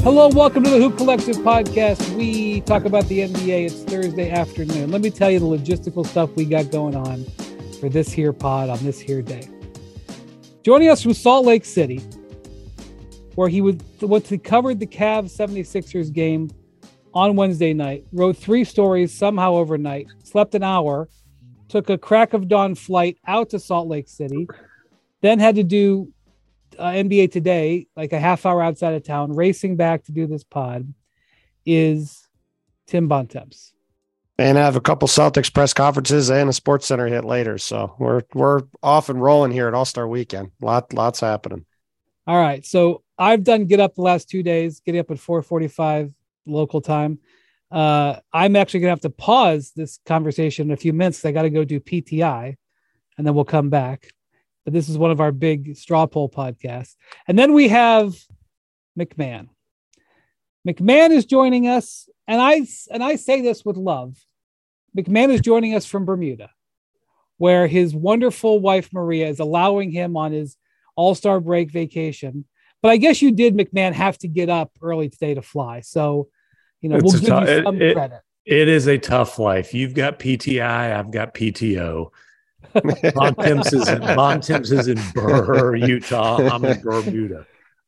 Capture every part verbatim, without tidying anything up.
Hello, welcome to the Hoop Collective podcast. We talk about the N B A. It's Thursday afternoon. Let me tell you the logistical stuff we got going on for this here pod on this here day. Joining us from Salt Lake City, where he would went to covered the Cavs seventy-sixers game on Wednesday night, wrote three stories somehow overnight, slept an hour, took a crack of dawn flight out to Salt Lake City, then had to do uh, N B A Today, like a half hour outside of town, racing back to do this pod, is Tim Bontemps. And I have a couple Celtics press conferences and a Sports Center hit later. So we're we're off and rolling here at All-Star Weekend. Lot, lots happening. All right. So I've done Get Up the last two days, getting up at four forty-five local time. Uh, I'm actually going to have to pause this conversation in a few minutes. I got to go do P T I, and then we'll come back. But this is one of our big straw poll podcasts. And then we have McMahon. McMahon is joining us, and I and I say this with love. McMahon is joining us from Bermuda, where his wonderful wife Maria is allowing him on his all-star break vacation. But I guess you did, McMahon, have to get up early today to fly. So, you know, It's we'll a give tough- you some it- credit. It is a tough life. You've got P T I, I've got P T O. Bontemps is in, Bontemps is in Burr, Utah. I'm in Bermuda.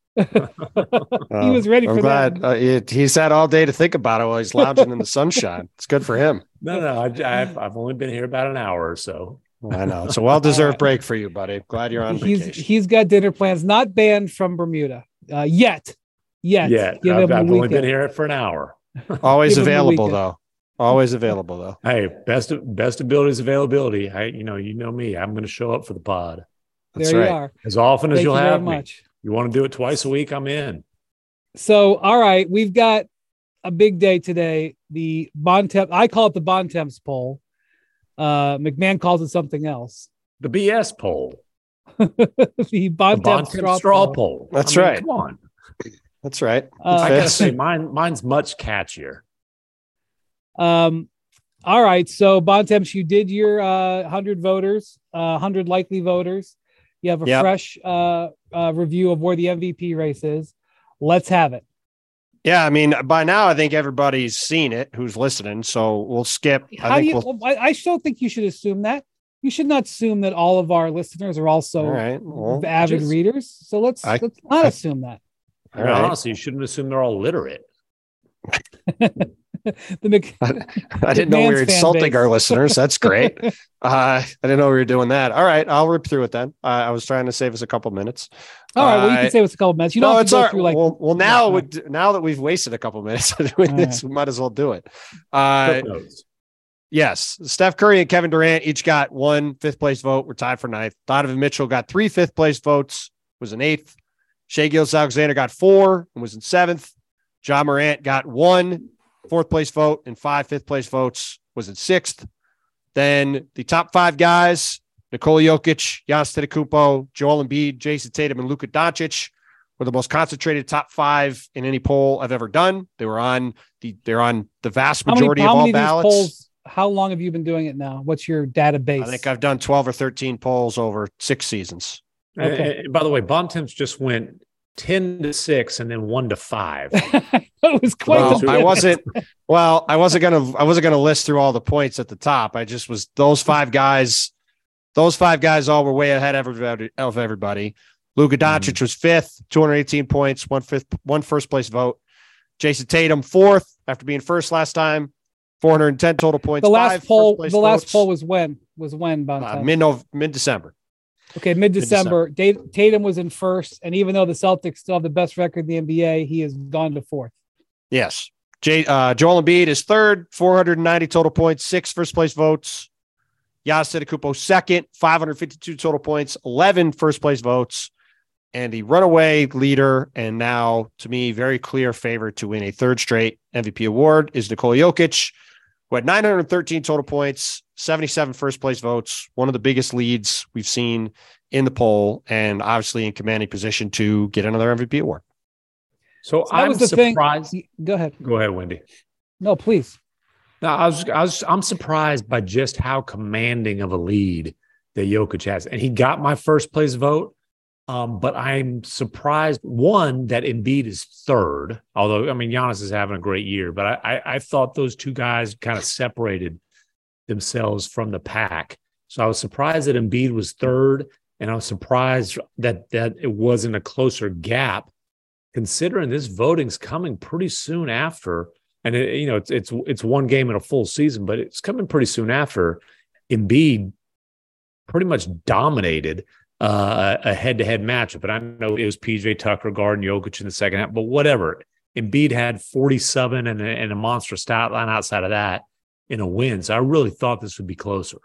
He was ready I'm for glad, that. Uh, it, he's had all day to think about it while he's lounging in the sunshine. It's good for him. No, no, I've, I've, I've only been here about an hour or so. I know. It's a well-deserved break for you, buddy. Glad you're on He's vacation. he's got dinner plans, not banned from Bermuda uh, yet. Yet, Yeah, Give I've, him a I've only weekend. been here for an hour. Always Give him the available, weekend. though. Always available, though. Hey, best best ability is availability. I, you know, you know me. I'm going to show up for the pod That's There right. you are. as often as Thank you'll you very have me. much. You want to do it twice a week? I'm in. So, all right, we've got a big day today. The Bontemps, I call it the Bontemps poll. Uh, McMahon calls it something else. The B S poll, the the Bontemps, Bontemps straw, straw poll. poll. That's I mean, right. Come on. That's right. Uh, I gotta Fits. say, mine mine's much catchier. Um, all right, so Bontemps, you did your uh, one hundred voters, uh, one hundred likely voters. You have a Yep. fresh uh, uh, review of where the M V P race is. Let's have it. Yeah, I mean, by now I think everybody's seen it who's listening. So we'll skip. How I do think you? we'll. I, I still think you should assume that. You should not assume that all of our listeners are also All right. Well, avid just- readers. So let's I- let's not I- assume that. I mean, All right. honestly, you shouldn't assume they're all literate. the Mc, I didn't know we were McMahon's fan insulting base. our listeners. That's great. uh, I didn't know we were doing that. All right, I'll rip through it then. Uh, I was trying to save us a couple minutes. all right, well, you Uh, can say it's a couple minutes. You don't no, have it's to go all right. through like. well, well, now Yeah, we- now that we've wasted a couple minutes doing All this, we might as well do it. Uh, Footnotes. yes, Steph Curry and Kevin Durant each got one fifth place vote. We're tied for ninth. Donovan Mitchell got three fifth place votes, was in eighth. Shai Gilgeous-Alexander got four and was in seventh. John Morant got one fourth place vote and five fifth place votes, was in sixth. Then the top five guys, Nikola Jokic, Giannis Antetokounmpo, Joel Embiid, Jason Tatum, and Luka Doncic, were the most concentrated top five in any poll I've ever done. They were on the they're on the vast how many, majority how of many all of these ballots. polls? How long have you been doing it now? What's your database? I think I've done twelve or thirteen polls over six seasons. And- Okay. and by the way, Bontemps just went ten to six and then one to five. it was quite. Well, the I wasn't. Well, I wasn't gonna. I wasn't gonna list through all the points at the top. I just was those five guys. Those five guys all were way ahead of everybody. Of everybody. Luka Doncic Mm-hmm. was fifth, two hundred eighteen points, one fifth, one first place vote. Jason Tatum fourth after being first last time, four hundred ten total points. the last five poll. first place The last votes, poll was when? Was when? uh, Bontemps? mid mid December. Okay, mid-December. Da- Tatum was in first, and even though the Celtics still have the best record in the N B A, he has gone to fourth. Yes. J, uh, Joel Embiid is third, four hundred ninety total points, six first place votes. Giannis Antetokounmpo second, five hundred fifty-two total points, eleven first place votes. And the runaway leader, and now to me, very clear favorite to win a third straight M V P award is Nikola Jokic, who had nine hundred thirteen total points, seventy-seven first place votes, one of the biggest leads we've seen in the poll, and obviously in commanding position to get another M V P award. So, So that I'm was the surprised. thing. Go ahead. Go ahead, Wendy. No, please. No, I was, I was, I'm surprised by just how commanding of a lead that Jokic has, and he got my first place vote. Um, but I'm surprised, one, that Embiid is third, although, I mean, Giannis is having a great year, but I, I, I thought those two guys kind of separated themselves from the pack. So I was surprised that Embiid was third, and I was surprised that, that it wasn't a closer gap, considering this voting's coming pretty soon after. And, it, you know, it's, it's, it's one game in a full season, but it's coming pretty soon after Embiid pretty much dominated Uh, a head-to-head matchup. And I know it was P J Tucker guarding Jokic in the second half, but whatever. Embiid had forty-seven and a, and a monster stat line outside of that in a win. So I really thought this would be closer.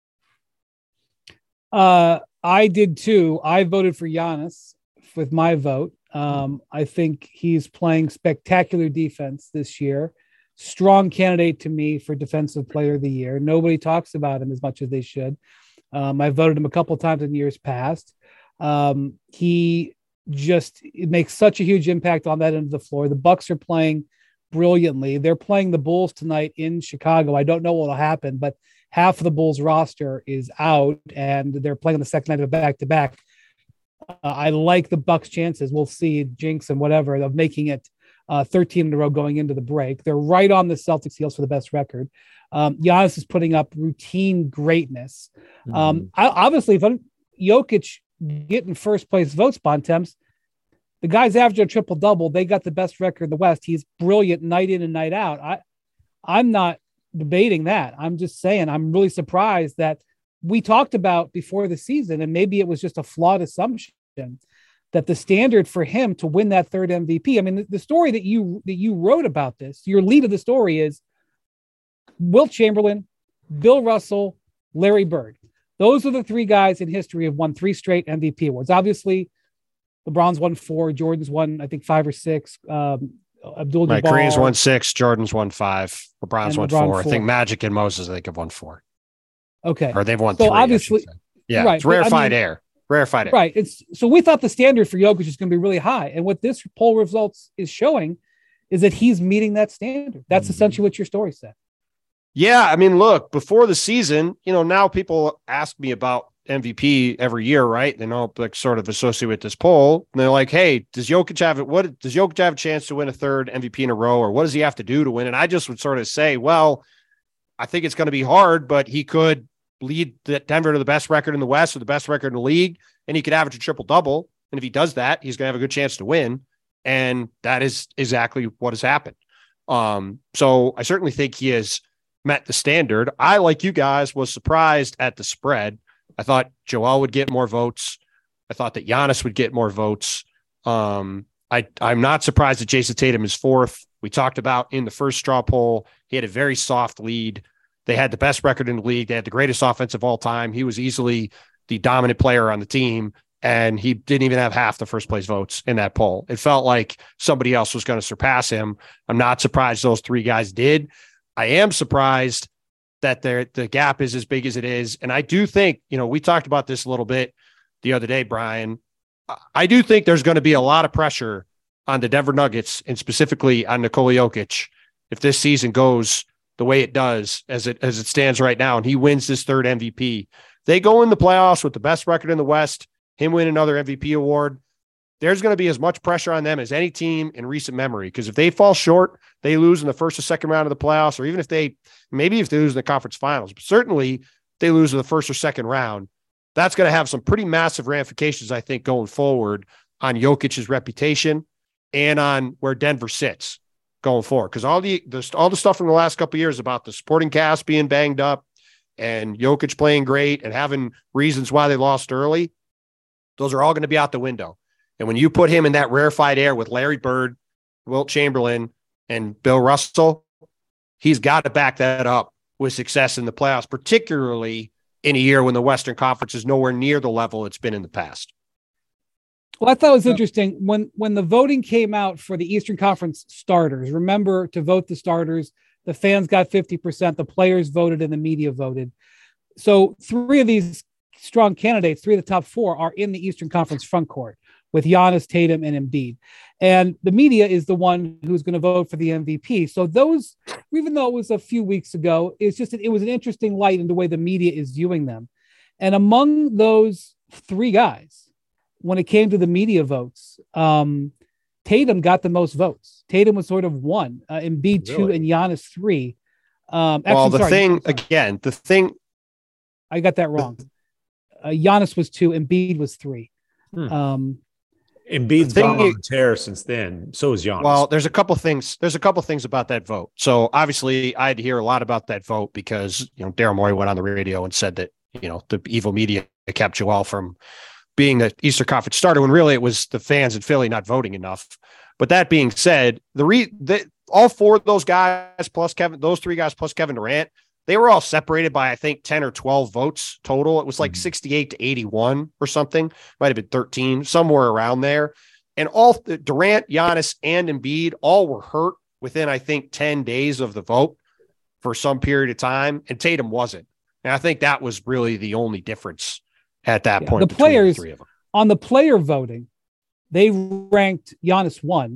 Uh, I did too. I voted for Giannis with my vote. Um, I think he's playing spectacular defense this year. Strong candidate to me for Defensive Player of the Year. Nobody talks about him as much as they should. Um, I voted him a couple of times in years past. Um, he just it makes such a huge impact on that end of the floor. The Bucks are playing brilliantly. They're playing the Bulls tonight in Chicago. I don't know what will happen, but half of the Bulls roster is out, and they're playing on the second night of a back-to-back. Uh, I like the Bucks' chances. We'll see, jinx and whatever, of making it uh, thirteen in a row going into the break. They're right on the Celtics' heels for the best record. Um, Giannis is putting up routine greatness. Mm-hmm. Um, I, obviously, if I'm Jokic getting first place votes, Bontemps, the guy's averaging a triple double. They got the best record in the West. He's brilliant night in and night out. I, I'm not debating that. I'm just saying I'm really surprised that we talked about before the season, and maybe it was just a flawed assumption that the standard for him to win that third M V P. I mean, the, the story that you that you wrote about this, your lead of the story is Wilt Chamberlain, Bill Russell, Larry Bird. Those are the three guys in history have won three straight M V P awards. Obviously, LeBron's won four, Jordan's won, I think, five or six. Um, Abdul Right, Jabbar. Kareem's won six, Jordan's won five, LeBron's won LeBron four. four. I think Magic and Moses, I think, have won four. Okay. Or they've won so three. Obviously, yeah, right, it's rarefied I mean, air. Rarefied air. Right. It's so we thought the standard for Jokic is going to be really high. And what this poll results is showing is that he's meeting that standard. That's mm-hmm. essentially what your story said. Yeah, I mean, look, before the season, you know, now people ask me about M V P every year, right? They know, like, sort of associate with this poll. And they're like, hey, does Jokic have it? What does Jokic have a chance to win a third M V P in a row? Or what does he have to do to win? And I just would sort of say, well, I think it's going to be hard, but he could lead Denver to the best record in the West or the best record in the league, and he could average a triple double. And if he does that, he's going to have a good chance to win. And that is exactly what has happened. Um, so I certainly think he has met the standard. I, like you guys, was surprised at the spread. I thought Joel would get more votes. I thought that Giannis would get more votes. Um, I, I'm not surprised that Jason Tatum is fourth. We talked about in the first straw poll, he had a very soft lead. They had the best record in the league. They had the greatest offense of all time. He was easily the dominant player on the team, and he didn't even have half the first place votes in that poll. It felt like somebody else was going to surpass him. I'm not surprised those three guys did. I am surprised that the gap is as big as it is. And I do think, you know, we talked about this a little bit the other day, Brian. I do think there's going to be a lot of pressure on the Denver Nuggets and specifically on Nikola Jokic if this season goes the way it does as it as it stands right now, and he wins this third M V P. They go in the playoffs with the best record in the West, him win another M V P award. There's going to be as much pressure on them as any team in recent memory, because if they fall short, they lose in the first or second round of the playoffs, or even if they, maybe if they lose in the conference finals, but certainly they lose in the first or second round, that's going to have some pretty massive ramifications, I think, going forward on Jokic's reputation and on where Denver sits going forward. Because all the, the all the stuff from the last couple of years about the supporting cast being banged up and Jokic playing great and having reasons why they lost early, those are all going to be out the window. And when you put him in that rarefied air with Larry Bird, Wilt Chamberlain, and Bill Russell, he's got to back that up with success in the playoffs, particularly in a year when the Western Conference is nowhere near the level it's been in the past. Well, I thought it was interesting when, when the voting came out for the Eastern Conference starters. Remember to vote the starters. The fans got fifty percent. The players voted and the media voted. So three of these strong candidates, three of the top four, are in the Eastern Conference front court with Giannis, Tatum, and Embiid. And the media is the one who's going to vote for the M V P. So those, even though it was a few weeks ago, it's just, it was an interesting light in the way the media is viewing them. And among those three guys, when it came to the media votes, um, Tatum got the most votes. Tatum was sort of one, uh, Embiid two, Really? and Giannis three. Um, actually, well, the sorry, thing sorry. again, the thing. I got that wrong. Uh, Giannis was two, Embiid was three. Hmm. Um, Embiid's The thing gone on you- the tear since then. So is Giannis. Well, there's a couple things. There's a couple things about that vote. So obviously, I had to hear a lot about that vote because you know Daryl Morey went on the radio and said that you know the evil media kept Joel from being the Eastern Conference starter when really it was the fans in Philly not voting enough. But that being said, the re the, all four of those guys plus Kevin, those three guys plus Kevin Durant, they were all separated by I think ten or twelve votes total. It was like mm-hmm. sixty-eight to eighty-one or something. Might have been thirteen, somewhere around there. And all Durant, Giannis, and Embiid all were hurt within, I think, ten days of the vote for some period of time. And Tatum wasn't. And I think that was really the only difference at that yeah, point. The players the three of them. On the player voting, they ranked Giannis one,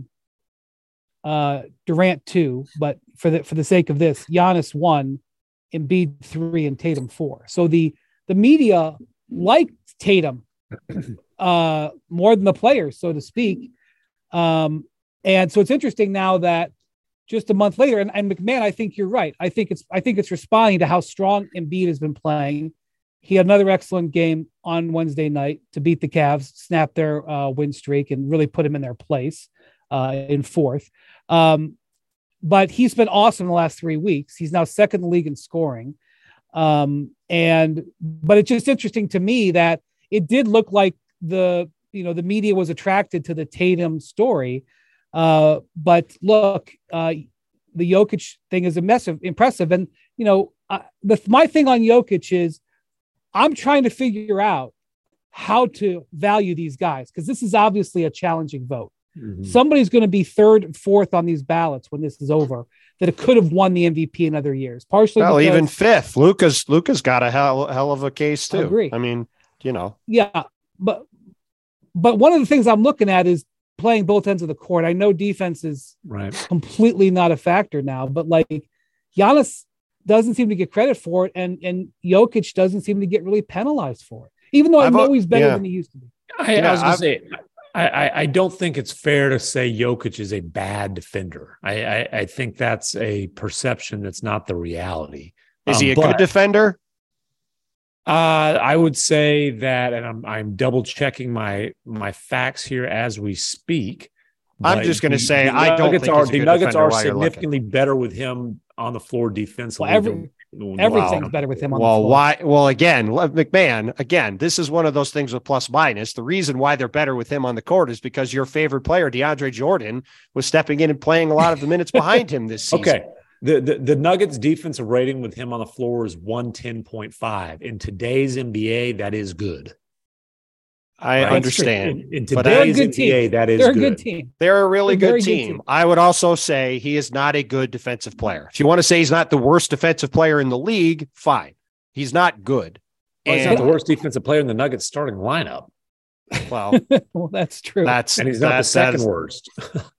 uh, Durant two, but for the for the sake of this, Giannis one, Embiid three, and Tatum four. So the the media liked Tatum uh, more than the players, so to speak. Um, and so it's interesting now that just a month later, and, and McMahon, I think you're right. I think it's I think it's responding to how strong Embiid has been playing. He had another excellent game on Wednesday night to beat the Cavs, snap their uh, win streak, and really put him in their place uh, in fourth. Um, but he's been awesome the last three weeks. He's now second in the league in scoring. Um, and but it's just interesting to me that it did look like the you know the media was attracted to the Tatum story. Uh, but look, uh, the Jokic thing is a massive, impressive. And, you know, uh, the, my thing on Jokic is I'm trying to figure out how to value these guys because this is obviously a challenging vote. Mm-hmm. Somebody's going to be third and fourth on these ballots when this is over that it could have won the M V P in other years. Partially, well, because, even fifth. Luka's Luka's got a hell, hell of a case too. I agree. I mean, you know, yeah, but but one of the things I'm looking at is playing both ends of the court. I know defense is right. completely not a factor now, but like Giannis doesn't seem to get credit for it, and and Jokic doesn't seem to get really penalized for it, even though I I've, know he's better yeah. than he used to be. I, yeah, I was going I've, to say, I, I, I don't think it's fair to say Jokic is a bad defender. I, I, I think that's a perception that's not the reality. Is um, he a but, good defender? Uh, I would say that, and I'm I'm double checking my my facts here as we speak. I'm just going to say I don't think are, he's a the good Nuggets are defender significantly better with him on the floor defensively. Well, every, than, everything's wow. better with him on well, the floor. why? Well, again, McMahon. Again, this is one of those things with plus minus. The reason why they're better with him on the court is because your favorite player, DeAndre Jordan, was stepping in and playing a lot of the minutes behind him this season. Okay. The, the the Nuggets defensive rating with him on the floor is one ten point five. In today's N B A, that is good. I right? understand. In, in but today's N team. B A, that is They're a good. good team. They're a really They're a good, very team. good team. I would also say he is not a good defensive player. If you want to say he's not the worst defensive player in the league, fine. He's not good. Well, he's and, not the worst defensive player in the Nuggets starting lineup. Well, well, that's true. That's and he's not that, the second is, worst.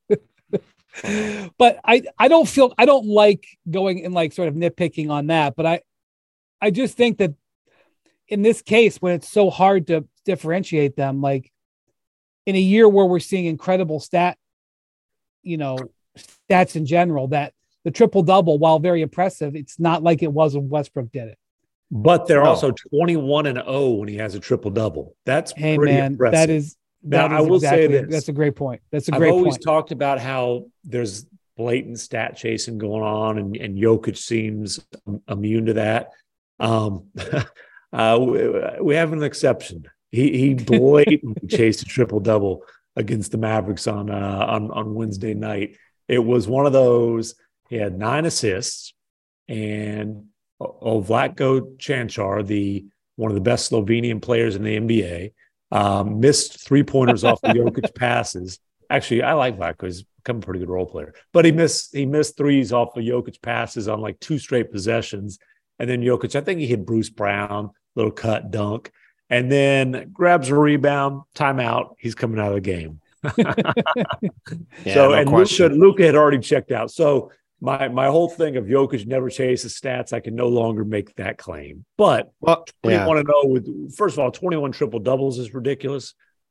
But I, I don't feel I don't like going and like sort of nitpicking on that. But I I just think that in this case, when it's so hard to differentiate them, like in a year where we're seeing incredible stat, you know, stats in general, that the triple double, while very impressive, it's not like it was when Westbrook did it. But they're No. also twenty-one and oh when he has a triple double. That's Hey pretty man, impressive. that is Now, that I is will exactly, say this. that's a great point. That's a I've great always point. talked about how there's blatant stat chasing going on, and, and Jokic seems immune to that. Um, uh, we, we have an exception. He he blatantly chased a triple double against the Mavericks on uh, on on Wednesday night. It was one of those. He had nine assists, and Ovlatko Cancar, the one of the best Slovenian players in the N B A, um, missed three pointers off the Jokic passes. Actually, I like Vlatko. He's become a pretty good role player, but he missed he missed threes off of Jokic passes on like two straight possessions, and then Jokic, I think he hit Bruce Brown, little cut dunk, and then grabs a rebound, timeout. He's coming out of the game. Yeah, so no and question. Luka, Luka had already checked out. So my my whole thing of Jokic never chases stats, I can no longer make that claim. But Well, yeah. twenty-one and oh with first of all, twenty-one triple doubles is ridiculous.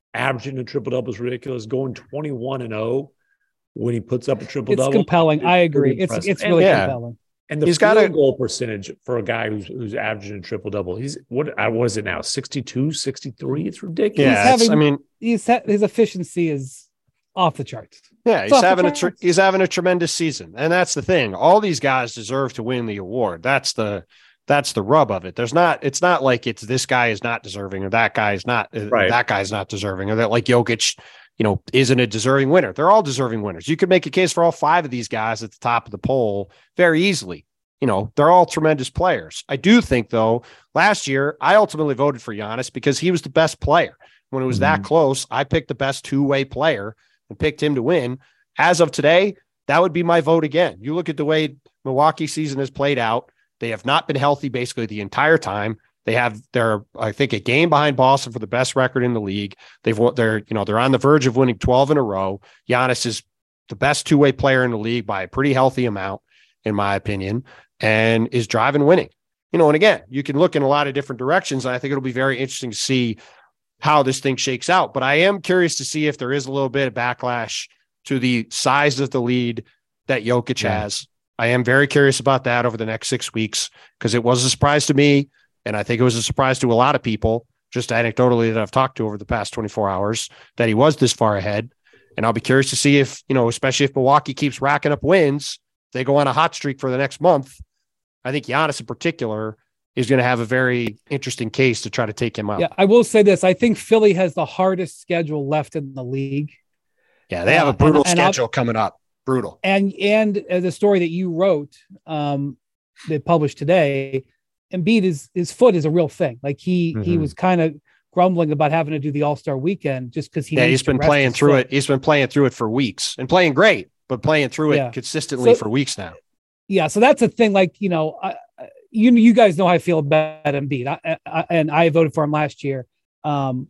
averaging a triple double is ridiculous. Going twenty-one and oh when he puts up a triple double, it's compelling. I agree. It's impressive. it's really and, yeah. compelling. And the he's field got a goal percentage for a guy who's who's averaging a triple double, he's what what is it now? sixty-two, sixty-three? It's ridiculous. Yeah, having, I mean, he's his efficiency is off the charts. Yeah, it's he's having a tr- he's having a tremendous season, and that's the thing. All these guys deserve to win the award. That's the that's the rub of it. There's not. It's not like it's this guy is not deserving or that guy is not. Right. That guy's not deserving or that like Jokic, you know, isn't a deserving winner. They're all deserving winners. You could make a case for all five of these guys at the top of the poll very easily. You know, they're all tremendous players. I do think, though, last year, I ultimately voted for Giannis because he was the best player. When it was mm-hmm. that close, I picked the best two-way player and picked him to win. As of today, that would be my vote again. You look at the way Milwaukee season has played out. They have not been healthy basically the entire time. They have, they're, I think, a game behind Boston for the best record in the league. They've, they're, you know, they're on the verge of winning twelve in a row. Giannis is the best two-way player in the league by a pretty healthy amount, in my opinion, and is driving winning. You know, and again, you can look in a lot of different directions, and I think it'll be very interesting to see how this thing shakes out. But I am curious to see if there is a little bit of backlash to the size of the lead that Jokic yeah. has. I am very curious about that over the next six weeks because it was a surprise to me, and I think it was a surprise to a lot of people, just anecdotally that I've talked to over the past twenty-four hours, that he was this far ahead. And I'll be curious to see if, you know, especially if Milwaukee keeps racking up wins, they go on a hot streak for the next month. I think Giannis in particular is going to have a very interesting case to try to take him out. Yeah, I will say this. I think Philly has the hardest schedule left in the league. Yeah, they have a brutal uh, and, and schedule I'll, coming up. Brutal. And and uh, the story that you wrote um, that published today, Embiid, is, his foot is a real thing. Like he mm-hmm. he was kind of grumbling about having to do the All-Star weekend just because he yeah he's been playing through foot. it. He's been playing through it for weeks and playing great, but playing through it yeah. consistently so, for weeks now. Yeah, so that's a thing. Like, you know, I, you you guys know how I feel about Embiid, I, I, and I voted for him last year. Um,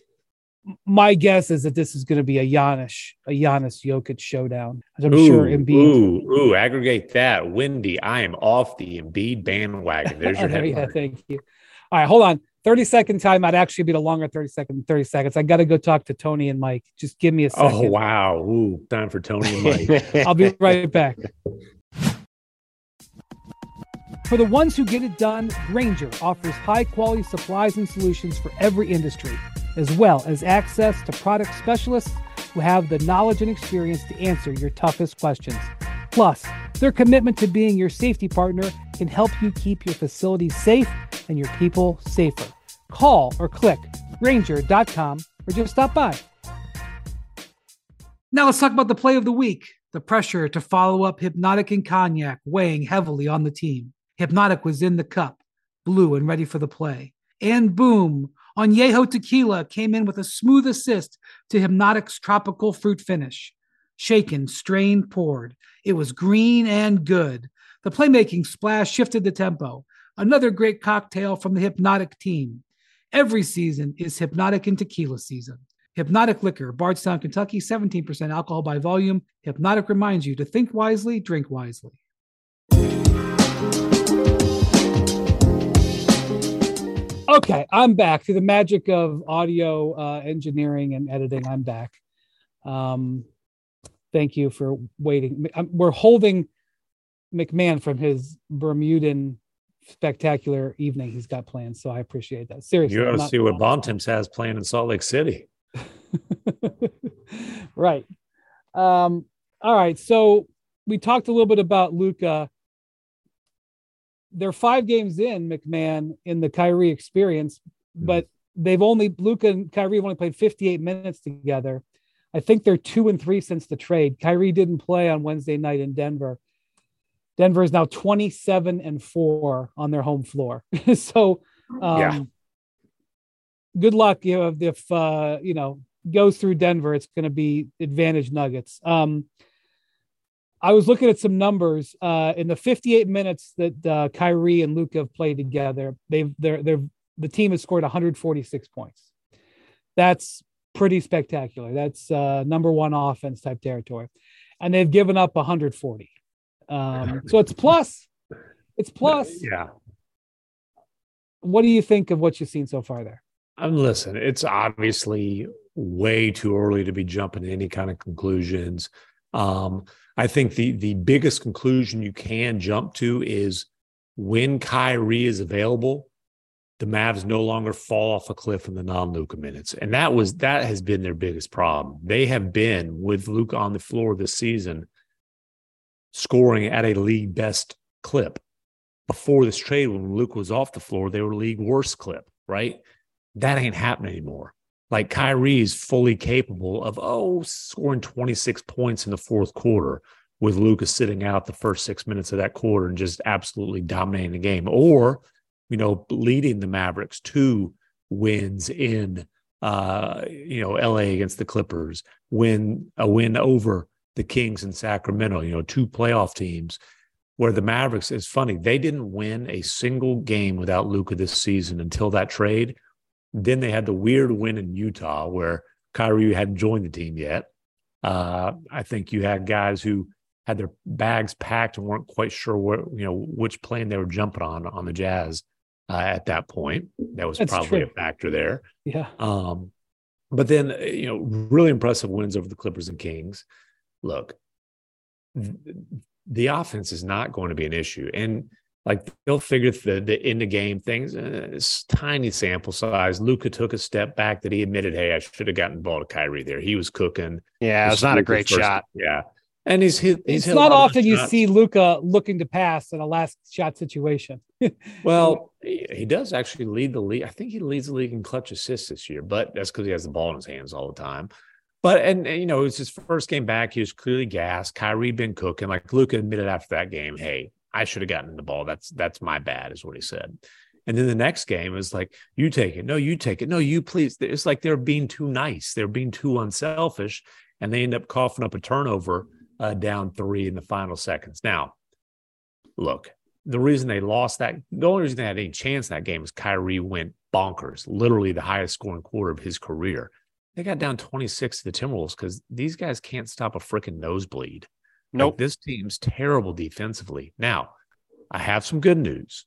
my guess is that this is going to be a Giannis, a Giannis Jokic showdown. I'm ooh, sure Embiid. Ooh, ooh, aggregate that, Windy. I am off the Embiid bandwagon. There's your headline. Yeah, thank you. All right, hold on. thirty second time. I'd actually be the longer thirty second, thirty seconds. I got to go talk to Tony and Mike. Just give me a second. Oh, wow. Ooh, time for Tony and Mike. I'll be right back. For the ones who get it done, Grainger offers high-quality supplies and solutions for every industry, as well as access to product specialists who have the knowledge and experience to answer your toughest questions. Plus, their commitment to being your safety partner can help you keep your facilities safe and your people safer. Call or click Grainger dot com or just stop by. Now let's talk about the play of the week. The pressure to follow up Hypnotic and Cognac weighing heavily on the team. Hypnotic was in the cup, blue and ready for the play. And boom, Añejo Tequila came in with a smooth assist to Hypnotic's tropical fruit finish. Shaken, strained, poured. It was green and good. The playmaking splash shifted the tempo. Another great cocktail from the Hypnotic team. Every season is Hypnotic and Tequila season. Hypnotic Liquor, Bardstown, Kentucky, seventeen percent alcohol by volume. Hypnotic reminds you to think wisely, drink wisely. Okay, I'm back. Through the magic of audio uh, engineering and editing, I'm back. Um, thank you for waiting. We're holding McMahon from his Bermudan spectacular evening he's got planned, so I appreciate that. Seriously. You got to see what Bontemps has playing in Salt Lake City. Right. Um, all right, so we talked a little bit about Luka. They're five games in, McMahon, in the Kyrie experience, but they've only, Luka and Kyrie have only played fifty-eight minutes together. I think they're two and three since the trade. Kyrie didn't play on Wednesday night in Denver. Denver is now twenty-seven and four on their home floor. so, um, yeah. good luck. You know, if, uh, you know, goes through Denver, it's going to be advantage Nuggets. Um, I was looking at some numbers uh, in the fifty-eight minutes that uh, Kyrie and Luka have played together. They've they're they're the team has scored one hundred forty-six points. That's pretty spectacular. That's uh, number one offense type territory, and they've given up one hundred forty. Um, so it's plus. It's plus. Yeah. What do you think of what you've seen so far there? Um, listen, it's obviously way too early to be jumping to any kind of conclusions. Um, I think the the biggest conclusion you can jump to is when Kyrie is available, the Mavs no longer fall off a cliff in the non-Luka minutes. And that was that has been their biggest problem. They have been, with Luka on the floor this season, scoring at a league best clip. Before this trade, when Luka was off the floor, they were league worst clip, right? That ain't happening anymore. Like, Kyrie is fully capable of, oh, scoring twenty-six points in the fourth quarter with Luka sitting out the first six minutes of that quarter and just absolutely dominating the game. Or, you know, leading the Mavericks to wins in, uh, you know, L A against the Clippers, win a win over the Kings in Sacramento, you know, two playoff teams where the Mavericks, it's funny, they didn't win a single game without Luka this season until that trade. Then they had the weird win in Utah where Kyrie hadn't joined the team yet. Uh, I think you had guys who had their bags packed and weren't quite sure where, you know, which plane they were jumping on on the Jazz uh, at that point. That was That's probably true. a factor there. Yeah. Um, but then, you know, really impressive wins over the Clippers and Kings. Look, th- the offense is not going to be an issue. And like, they'll figure the the in the game things. Uh, it's tiny sample size. Luka took a step back that he admitted, hey, I should have gotten the ball to Kyrie there. He was cooking. Yeah, it was not a great first, shot. Yeah. And he's hit. He's It's hit not often you shots. see Luka looking to pass in a last shot situation. Well, he, he does actually lead the league. I think he leads the league in clutch assists this year, but that's because he has the ball in his hands all the time. But, and, and you know, it's his first game back. He was clearly gassed. Kyrie been cooking. Like, Luka admitted after that game, hey, I should have gotten the ball. That's that's my bad, is what he said. And then the next game is like, you take it. No, you take it. No, you please. It's like they're being too nice. They're being too unselfish. And they end up coughing up a turnover uh, down three in the final seconds. Now, look, the reason they lost that, the only reason they had any chance in that game is Kyrie went bonkers, literally the highest scoring quarter of his career. They got down twenty-six to the Timberwolves because these guys can't stop a freaking nosebleed. Nope. Like, this team's terrible defensively. Now, I have some good news.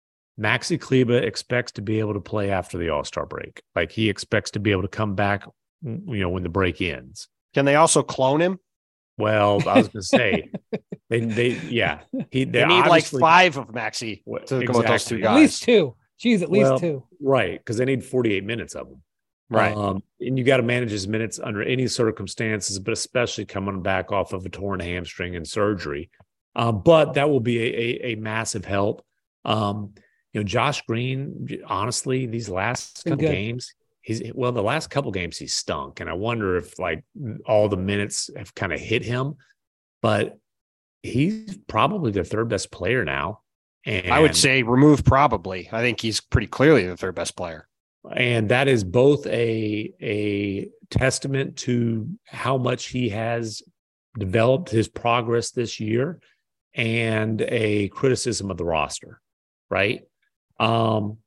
Maxi Kleber expects to be able to play after the All-Star break. Like, he expects to be able to come back, you know, when the break ends. Can they also clone him? Well, I was going to say, they, they, yeah, he, They need like five of Maxi to go with those two Exactly. guys. At least two. Geez, at least Well, two. Right, because they need forty-eight minutes of them. Right. Um, and you got to manage his minutes under any circumstances, but especially coming back off of a torn hamstring and surgery. Uh, but that will be a, a, a massive help. Um, you know, Josh Green, honestly, these last Been couple good. games, he's well, the last couple games he stunk. And I wonder if like all the minutes have kind of hit him. But he's probably their third best player now. And I would say remove probably. I think he's pretty clearly the third best player. And that is both a a testament to how much he has developed, his progress this year, and a criticism of the roster, right? Um,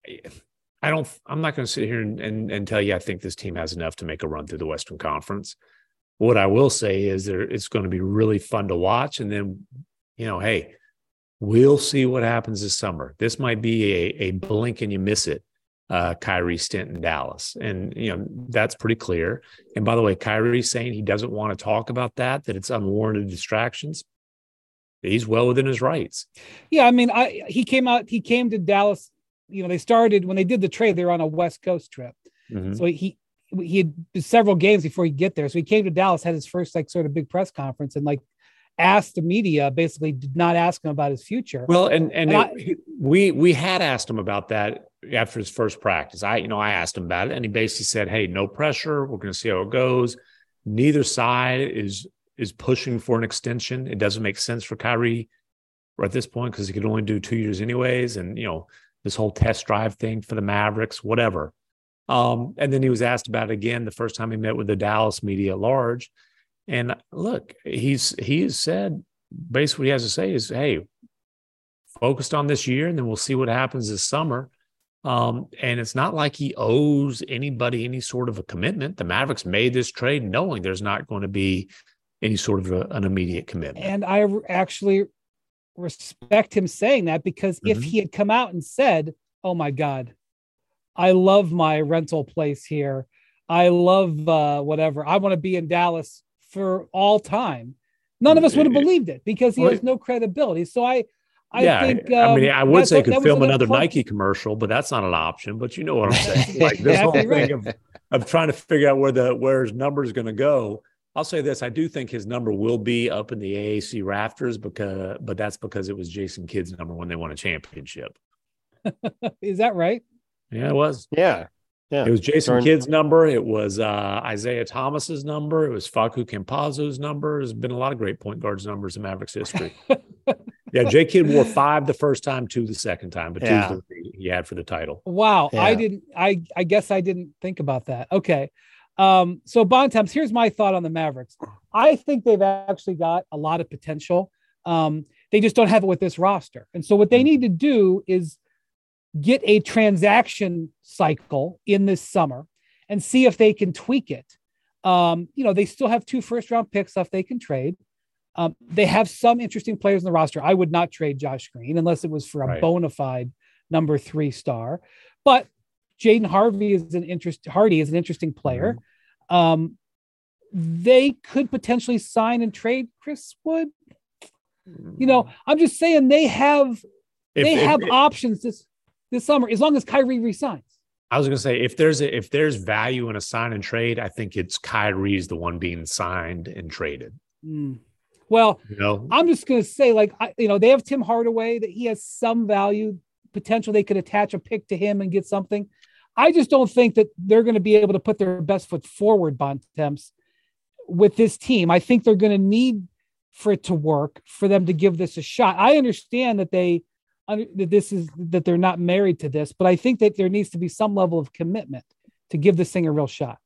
I don't. I'm not going to sit here and, and and tell you I think this team has enough to make a run through the Western Conference. What I will say is there it's going to be really fun to watch, and then, you know, hey, we'll see what happens this summer. This might be a a blink and you miss it. Uh, Kyrie stint in Dallas. And, you know, that's pretty clear. And by the way, Kyrie's saying he doesn't want to talk about that, that it's unwarranted distractions. He's well within his rights. Yeah, I mean, I he came out, he came to Dallas. You know, they started when they did the trade, they were on a West Coast trip. Mm-hmm. So he he had several games before he get there. So he came to Dallas, had his first like sort of big press conference, and like asked the media, basically did not ask him about his future. Well, and and, And it, we we had asked him about that after his first practice. I you know I asked him about it, and he basically said, "Hey, no pressure. We're going to see how it goes. Neither side is is pushing for an extension. It doesn't make sense for Kyrie at this point because he could only do two years anyways, and you know this whole test drive thing for the Mavericks, whatever." Um, and then he was asked about it again the first time he met with the Dallas media at large. And look, he's he has said basically what he has to say is, hey, focused on this year, and then we'll see what happens this summer. Um, and it's not like he owes anybody any sort of a commitment. The Mavericks made this trade knowing there's not going to be any sort of a, an immediate commitment. And I actually respect him saying that, because Mm-hmm. if he had come out and said, "Oh my God, I love my rental place here. I love uh, whatever. I want to be in Dallas for all time. None of us would have believed it because he has no credibility. So I, I yeah, think. Um, I mean, I would say that, could that film an another club- Nike commercial, but that's not an option. But you know what I'm saying? Like this Exactly whole right. thing of, of trying to figure out where the where his number is going to go. I'll say this: I do think his number will be up in the A A C rafters because, but that's because it was Jason Kidd's number when they won a championship. Is that right? Yeah, it was. Yeah. Yeah. It was Jason Darn. Kidd's number. It was uh, Isaiah Thomas's number. It was Facu Campazzo's number. There's been a lot of great point guards numbers in Mavericks history. Yeah, Jay Kidd wore five the first time, two the second time, but Yeah. two's the he had for the title. Wow. Yeah. I didn't, I, I guess I didn't think about that. Okay. Um, so Bontemps, here's my thought on the Mavericks. I think they've actually got a lot of potential. Um, they just don't have it with this roster. And so what they need to do is get a transaction cycle in this summer and see if they can tweak it. Um, you know, they still have two first round picks stuff they can trade. Um, they have some interesting players in the roster. I would not trade Josh Green unless it was for a Right. bona fide number three star, but Jaden Harvey is an interest. Hardy is an interesting player. Mm-hmm. Um, they could potentially sign and trade Chris Wood. You know, I'm just saying they have If- they if- have if- options this this summer as long as Kyrie resigns. I was going to say if there's a, if there's value in a sign and trade, I think it's Kyrie's the one being signed and traded. Mm. Well, You know, I'm just going to say, like, I, you know, they have Tim Hardaway that he has some value potential. They could attach a pick to him and get something. I just don't think that they're going to be able to put their best foot forward, Bontemps, with this team. I think they're going to need for it to work for them to give this a shot. I understand that they that this is that they're not married to this, but I think that there needs to be some level of commitment to give this thing a real shot.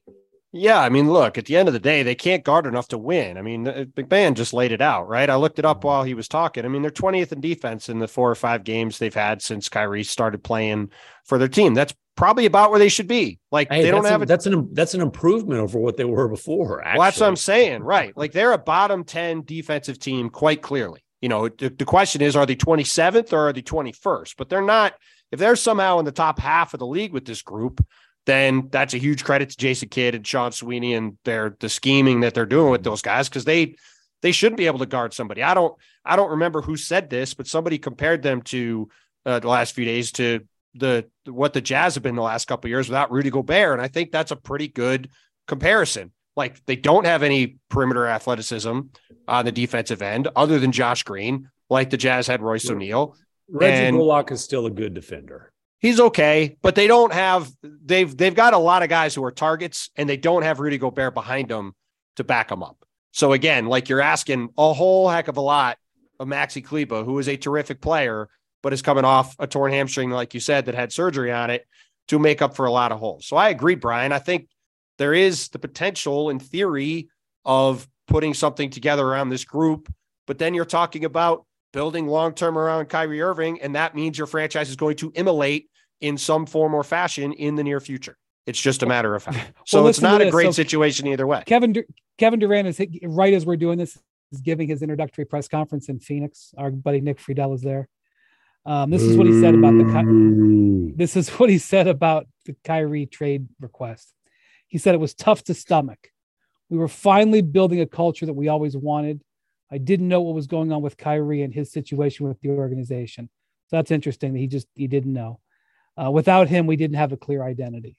Yeah, I mean, look, at the end of the day, they can't guard enough to win. I mean, uh, McMahon just laid it out, right? I looked it up while he was talking. I mean, they're twentieth in defense in the four or five games they've had since Kyrie started playing for their team. That's probably about where they should be. Like, hey, they don't that's have a, a that's an that's an improvement over what they were before. Actually. Well, that's what I'm saying, right? Like, they're a bottom ten defensive team quite clearly. You know, the, the question is, are they twenty-seventh or are they twenty-first? But they're not. If they're somehow in the top half of the league with this group, then that's a huge credit to Jason Kidd and Sean Sweeney and their the scheming that they're doing with those guys, because they they shouldn't be able to guard somebody. I don't I don't remember who said this, but somebody compared them to uh, the last few days to the what the Jazz have been the last couple of years without Rudy Gobert, and I think that's a pretty good comparison. Like, they don't have any perimeter athleticism on the defensive end other than Josh Green, like the Jazz had Royce O'Neal. Reggie and- Bullock is still a good defender. He's okay, but they don't have they've they've got a lot of guys who are targets, and they don't have Rudy Gobert behind them to back them up. So again, like, you're asking a whole heck of a lot of Maxi Kleber, who is a terrific player, but is coming off a torn hamstring, like you said, that had surgery on it, to make up for a lot of holes. So I agree, Brian. I think there is the potential, in theory, of putting something together around this group, but then you're talking about building long-term around Kyrie Irving, and that means your franchise is going to immolate in some form or fashion in the near future. It's just a matter of fact. So Well, it's listen to not a this. great So situation either way. Kevin Dur- Kevin Durant is right as we're doing this is giving his introductory press conference in Phoenix. Our buddy Nick Friedel is there. Um, this is what he said about the Ky- this is what he said about the Kyrie trade request. He said it was tough to stomach. We were finally building a culture that we always wanted. I didn't know what was going on with Kyrie and his situation with the organization. So that's interesting that he just he didn't know. Uh, without him, we didn't have a clear identity.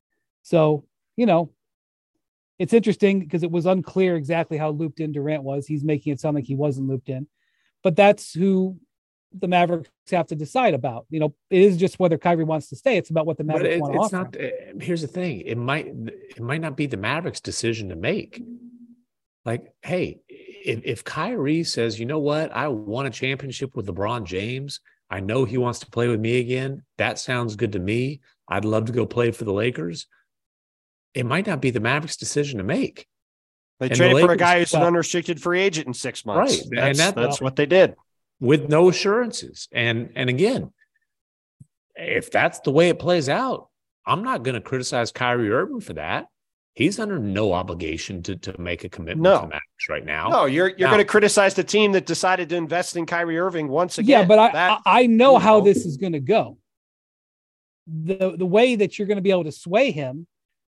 So, you know, it's interesting because it was unclear exactly how looped in Durant was. He's making it sound like he wasn't looped in, but that's who the Mavericks have to decide about. You know, it is just whether Kyrie wants to stay. It's about what the But Mavericks it, want to it's offer. not. uh, Here's the thing: it might it might not be the Mavericks' decision to make. Like, hey, if, if Kyrie says, you know what, I won a championship with LeBron James, I know he wants to play with me again. That sounds good to me. I'd love to go play for the Lakers. It might not be the Mavericks' decision to make. They And traded the for a Lakers- guy who's an well- unrestricted free agent in six months. Right. And That's, that- that's what they did. with no assurances. And and again, if that's the way it plays out, I'm not going to criticize Kyrie Irving for that. He's under no obligation to, to make a commitment No. to the Mavericks right now. No, you're you're Now- going to criticize the team that decided to invest in Kyrie Irving once again. Yeah, but I, That- I I know you how know. this is going to go. The the way that you're going to be able to sway him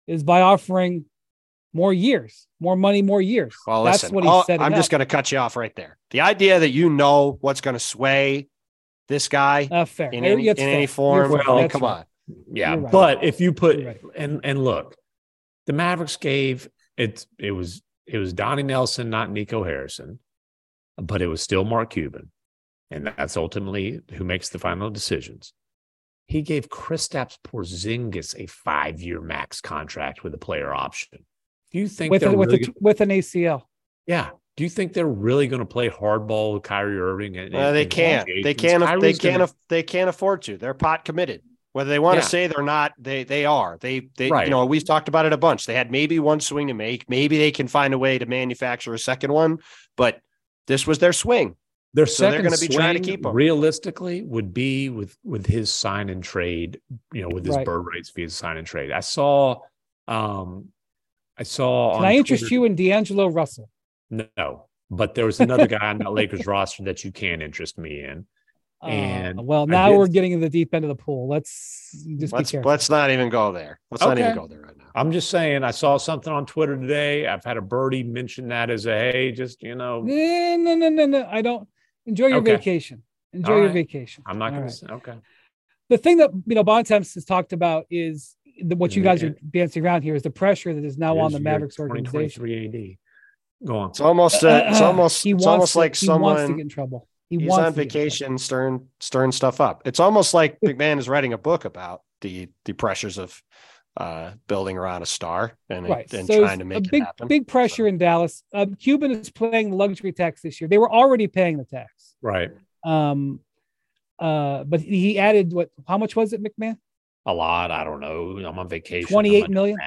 is by offering more years, more money, more years. Well, That's listen, what he's all- setting I'm up. just going to cut you off right there. The idea that you know what's going to sway this guy Uh, fair. in any, That's in fair. any form, You're I fair. mean, That's come right. on. Yeah, You're right. but if you put You're right. and and look, the Mavericks gave it. It was it was Donnie Nelson, not Nico Harrison, but it was still Mark Cuban, and that's ultimately who makes the final decisions. He gave Kristaps Porzingis a five-year max contract with a player option. Do you think with they're a, with, really a, with an A C L. Yeah. Do you think they're really going to play hardball with Kyrie Irving? And, Uh, they and can't. They negotiations? can't. They Kyrie's can't. gonna- They can't afford to. They're pot committed. Whether they want Yeah. to say they're not, they they are. They they Right. you know we've talked about it a bunch. They had maybe one swing to make. Maybe they can find a way to manufacture a second one. But this was their swing. Their So they're second gonna be swing, trying to keep him. realistically, would be with with his sign and trade. You know, with his Right. bird rates via sign and trade. I saw, um, I saw. Can on I interest Twitter- you in D'Angelo Russell? No, but there was another guy on that Lakers roster that you can interest me in. And uh, well, I now did- we're getting in the deep end of the pool. Let's just Let's be careful. let's not even go there. Let's not even Okay. go there right now. I'm just saying, I saw something on Twitter today. I've had a birdie mention that as a hey, just you know, No, no, no, no, no. I don't. Enjoy your Okay. vacation. Enjoy All your right. vacation. I'm not All going right. to say okay. The thing that you know Bontemps has talked about is the, what you Yeah, guys are dancing around here is the pressure that is now on Here's the your Mavericks organization. twenty twenty-three A D. Go on. It's almost. Uh, it's almost. he It's wants almost to, like he wants to someone. get in trouble. He He's wants on to get in trouble. vacation, stirring stirring stuff up. It's almost like McMahon is writing a book about the the pressures of uh, building around a star and Right. and so trying to a make big, it happen. big pressure So- in Dallas. Um, Cuban is paying the luxury tax this year. They were already paying the tax. Right. Um, uh, but he added what? How much was it, McMahon? A lot. I don't know. I'm on vacation. twenty-eight I'm not doing million?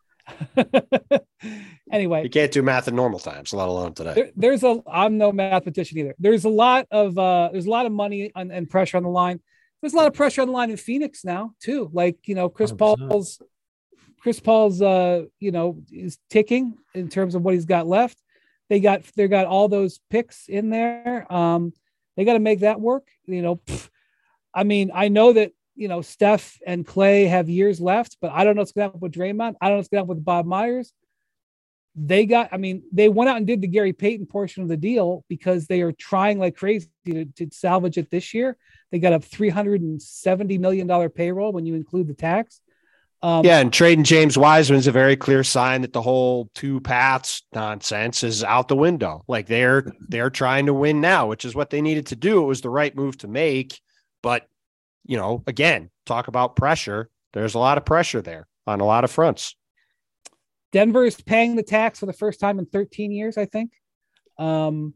math. Anyway, You can't do math in normal times, let alone today. there, there's a. I'm no mathematician either. There's a lot of uh, there's a lot of money on, and pressure on the line. There's a lot of pressure on the line in Phoenix now too. Like you know, Chris one hundred percent. Paul's Chris Paul's uh, you know is ticking in terms of what he's got left. They got they got all those picks in there. Um, they got to make that work. You know, pff, I mean, I know that you know Steph and Clay have years left, but I don't know what's going to happen with Draymond. I don't know what's going to happen with Bob Myers. They got, I mean, they went out and did the Gary Payton portion of the deal because they are trying like crazy to, to salvage it this year. They got a three hundred seventy million dollars payroll when you include the tax. Um, Yeah, and trading James Wiseman is a very clear sign that the whole two paths nonsense is out the window. Like they're they're trying to win now, which is what they needed to do. It was the right move to make, but you know, again, talk about pressure. There's a lot of pressure there on a lot of fronts. Denver is paying the tax for the first time in thirteen years, I think. Um,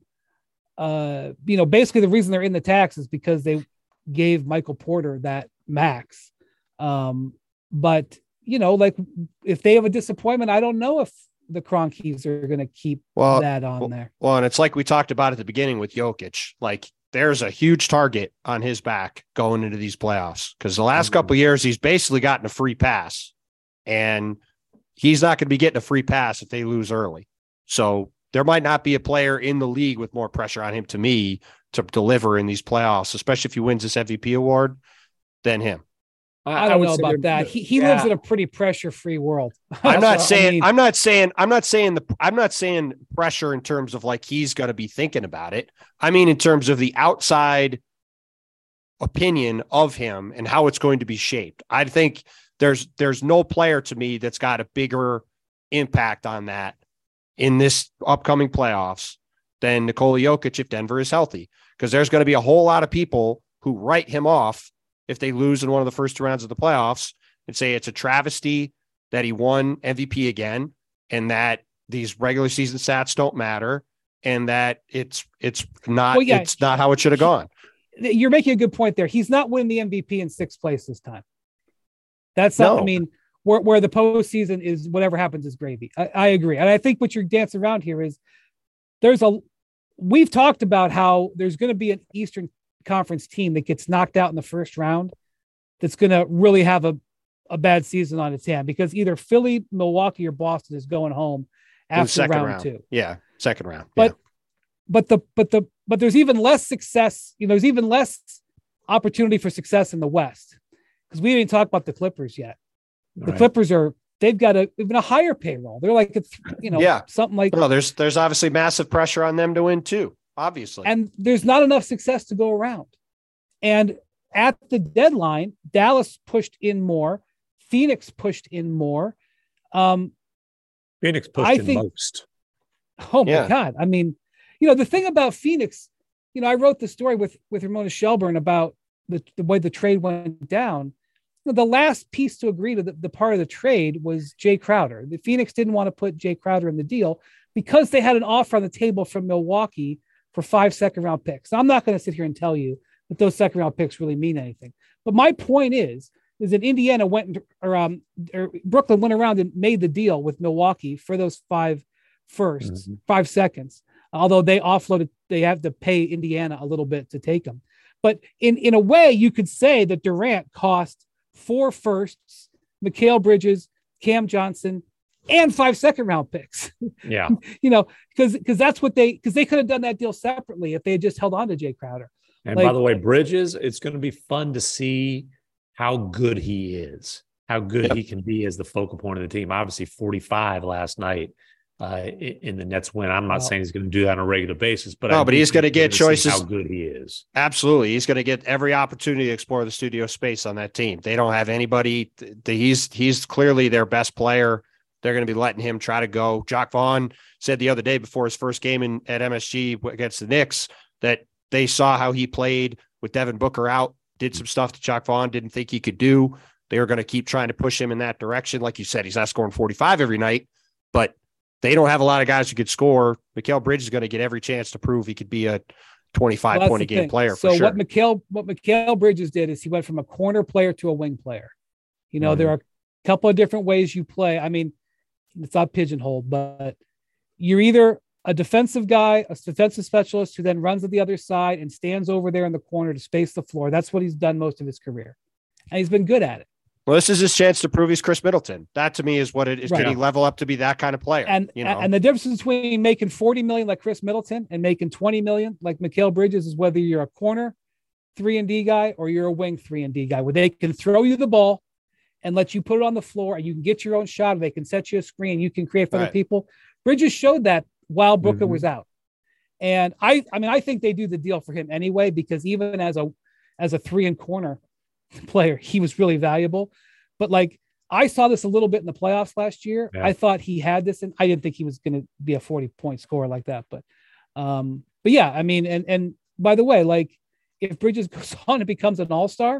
uh, you know, basically the reason they're in the tax is because they gave Michael Porter that max. Um, but you know, like if they have a disappointment, I don't know if the Cronkies are going to keep Well, that on well, there. Well, and it's like we talked about at the beginning with Jokic. Like there's a huge target on his back going into these playoffs because the last Mhm. couple of years he's basically gotten a free pass, and he's not going to be getting a free pass if they lose early. So there might not be a player in the league with more pressure on him to me to deliver in these playoffs, especially if he wins this M V P award, than him. I don't would know say about they're- that. He he yeah. lives in a pretty pressure-free world. I'm not I saying mean- I'm not saying I'm not saying the I'm not saying pressure in terms of like he's going to be thinking about it. I mean in terms of the outside opinion of him and how it's going to be shaped. I think there's there's no player to me that's got a bigger impact on that in this upcoming playoffs than Nikola Jokic if Denver is healthy, because there's going to be a whole lot of people who write him off if they lose in one of the first two rounds of the playoffs and say it's a travesty that he won M V P again and that these regular season stats don't matter and that it's it's not Well, yeah. it's not how it should have gone. You're making a good point there. He's not winning the M V P in sixth place this time. That's not, No. I mean, where, where the postseason is whatever happens is gravy. I, I agree. And I think what you're dancing around here is there's a, we've talked about how there's going to be an Eastern Conference team that gets knocked out in the first round that's going to really have a, a bad season on its hand because either Philly, Milwaukee, or Boston is going home In the after second round, round. two. Yeah, second round. But yeah. but the but the but there's even less success. You know, there's even less opportunity for success in the West because we didn't talk about the Clippers yet. The Right. Clippers are they've got a even a higher payroll. They're like, it's, you know, yeah. something like, no, there's, there's obviously massive pressure on them to win too, obviously. and there's not enough success to go around. And at the deadline, Dallas pushed in more. Phoenix pushed in more. Um, Phoenix pushed I in think, most. Oh my Yeah. God. I mean, you know, the thing about Phoenix, you know, I wrote the story with, with Ramona Shelburne about the, the way the trade went down. You know, the last piece to agree to the, the part of the trade was Jay Crowder. The Phoenix didn't want to put Jay Crowder in the deal because they had an offer on the table from Milwaukee for five second round picks. I'm not going to sit here and tell you that those second round picks really mean anything. But my point is, is that Indiana went or, um, or Brooklyn went around and made the deal with Milwaukee for those five firsts, mm-hmm. five seconds. Although they offloaded, they have to pay Indiana a little bit to take them. But in, in a way, you could say that Durant cost four firsts, Mikal Bridges, Cam Johnson, and five second round picks. Yeah. you know, because because that's what they because they could have done that deal separately if they had just held on to Jay Crowder. And like, by the way, Bridges, it's going to be fun to see how good he is, how good yep. he can be as the focal point of the team. Obviously, forty-five last night uh, in the Nets win. I'm not wow. saying he's going to do that on a regular basis, but no, I but he's going to get choices. How good he is. Absolutely, he's going to get every opportunity to explore the studio space on that team. They don't have anybody. He's he's clearly their best player. They're going to be letting him try to go. Jacque Vaughn said the other day before his first game in at M S G against the Knicks that they saw how he played with Devin Booker out. Did some stuff that Jacque Vaughn didn't think he could do. They were going to keep trying to push him in that direction. Like you said, he's not scoring forty-five every night, but they don't have a lot of guys who could score. Mikal Bridges is going to get every chance to prove he could be a twenty-five well, point a game thing. player. So for sure. what Mikal, what Mikal Bridges did is he went from a corner player to a wing player. You know, mm-hmm. there are a couple of different ways you play. I mean, it's not pigeonholed, but you're either a defensive guy, a defensive specialist who then runs to the other side and stands over there in the corner to space the floor. That's what he's done most of his career. And he's been good at it. Well, this is his chance to prove he's Chris Middleton. That to me is what it is. Right. Can he level up to be that kind of player? And, you know? and the difference between making forty million like Chris Middleton and making twenty million like Mikal Bridges is whether you're a corner three and D guy or you're a wing three and D guy, where they can throw you the ball and let you put it on the floor and you can get your own shot. Or they can set you a screen. You can create for right. other people. Bridges showed that while Booker mm-hmm. was out. And I, I mean, I think they do the deal for him anyway, because even as a, as a three and corner player, he was really valuable. But like, I saw this a little bit in the playoffs last year. Yeah. I thought he had this, and I didn't think he was going to be a forty point scorer like that. But, um, but yeah, I mean, and, and by the way, like if Bridges goes on and becomes an all-star,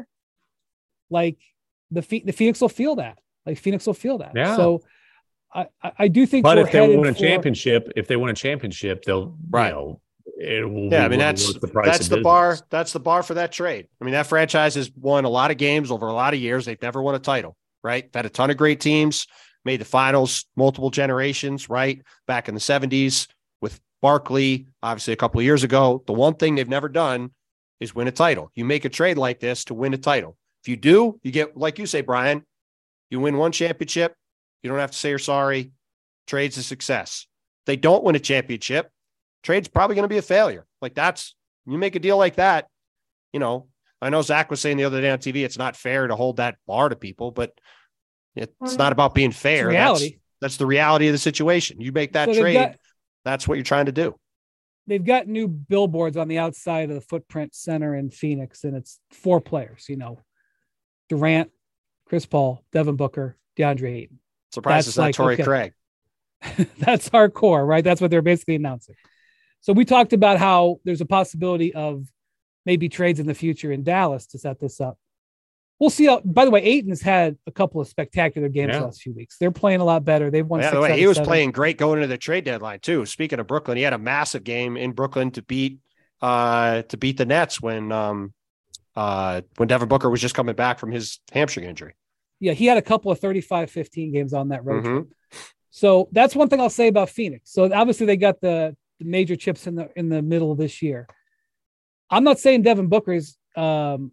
like the, the Phoenix will feel that, like Phoenix will feel that. Yeah. So, I, I do think, but if they win a for, championship, if they win a championship, they'll, right. you know, it will yeah, I mean, that's, the, price that's the business. bar. That's the bar for that trade. I mean, that franchise has won a lot of games over a lot of years. They've never won a title, right? They've had a ton of great teams, made the finals, multiple generations, right? Back in the seventies with Barkley, obviously a couple of years ago. The one thing they've never done is win a title. You make a trade like this to win a title. If you do, you get, like you say, Brian, you win one championship. You don't have to say you're sorry. Trade's a success. If they don't win a championship, trade's probably going to be a failure. Like that's, you make a deal like that, you know, I know Zach was saying the other day on T V, it's not fair to hold that bar to people, but it's not about being fair. It's reality. That's, that's the reality of the situation. You make that so trade, got, that's what you're trying to do. They've got new billboards on the outside of the Footprint Center in Phoenix, and it's four players, you know, Durant, Chris Paul, Devin Booker, DeAndre Ayton. Surprised it's not like, Torrey okay. Craig. That's our core, right? That's what they're basically announcing. So we talked about how there's a possibility of maybe trades in the future in Dallas to set this up. We'll see. How, by the way, Ayton's had a couple of spectacular games yeah. the last few weeks. They're playing a lot better. They've won. By six the way, he was seven. playing great going into the trade deadline too. Speaking of Brooklyn, he had a massive game in Brooklyn to beat uh, to beat the Nets when um, uh, when Devin Booker was just coming back from his hamstring injury. Yeah, he had a couple of thirty-five fifteen games on that road mm-hmm. trip. So that's one thing I'll say about Phoenix. So obviously they got the, the major chips in the in the middle of this year. I'm not saying Devin Booker is um,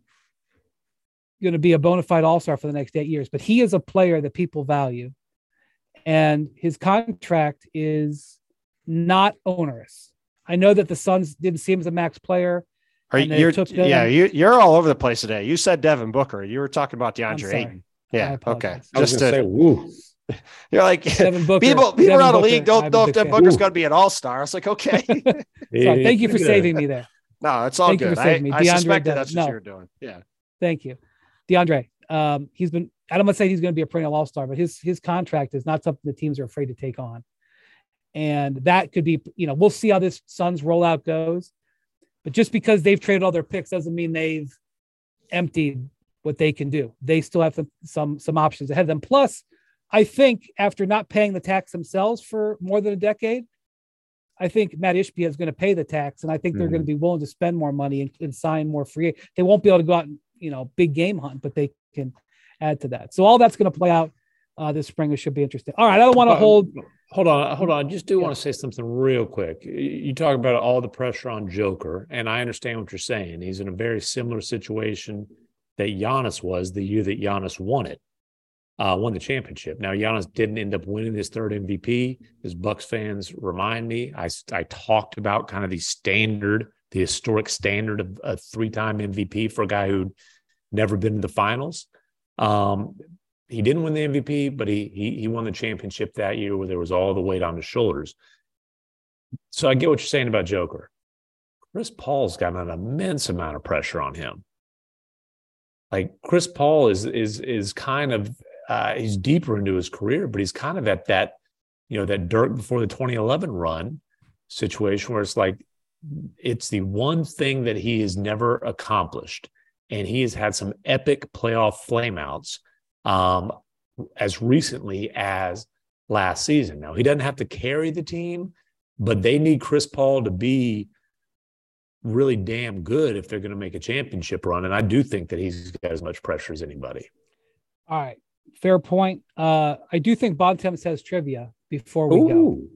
going to be a bona fide all-star for the next eight years, but he is a player that people value. And his contract is not onerous. I know that the Suns didn't see him as a max player. Are you, you're, yeah, you, you're all over the place today. You said Devin Booker. You were talking about DeAndre Ayton. Yeah. Okay. I was Just to say, woo. You're like, Devin Booker, people people Devin around the Booker, league don't I'm a know if big Devin fan. Booker's going to be an all-star. I was like, okay. Sorry, thank you for saving me there. No, it's all Thank you good. for I, saving me. I DeAndre suspected does- that's what no. you were doing. Yeah. Thank you. DeAndre, um, he's been, I don't want to say he's going to be a perennial all-star, but his, his contract is not something the teams are afraid to take on. And that could be, you know, we'll see how this Suns rollout goes. But just because they've traded all their picks doesn't mean they've emptied what they can do. They still have some, some, some options ahead of them. Plus, I think after not paying the tax themselves for more than a decade, I think Matt Ishbia is going to pay the tax, and I think they're Mhm. going to be willing to spend more money and, and sign more free. They won't be able to go out and, you know, big game hunt, but they can add to that. So all that's going to play out uh, this spring. It should be interesting. All right. I don't want to Uh, hold. Hold on, hold on. I just do Yeah. want to say something real quick. You- You talk about all the pressure on Joker, and I understand what you're saying. He's in a very similar situation that Giannis was the year that Giannis won it, uh, won the championship. Now, Giannis didn't end up winning his third M V P. As Bucks fans remind me, I, I talked about kind of the standard, the historic standard of a three-time M V P for a guy who'd never been to the finals. Um, He didn't win the M V P, but he he he won the championship that year where there was all the weight on his shoulders. So I get what you're saying about Joker. Chris Paul's got an immense amount of pressure on him. Like Chris Paul is is is kind of uh, he's deeper into his career, but he's kind of at that, you know, that Dirk before the twenty eleven run situation where it's like it's the one thing that he has never accomplished, and he has had some epic playoff flameouts. Um, as recently as last season. Now, he doesn't have to carry the team, but they need Chris Paul to be really damn good if they're going to make a championship run. And I do think that he's got as much pressure as anybody. All right. Fair point. Uh, I do think Bontemps has trivia before we go. Ooh.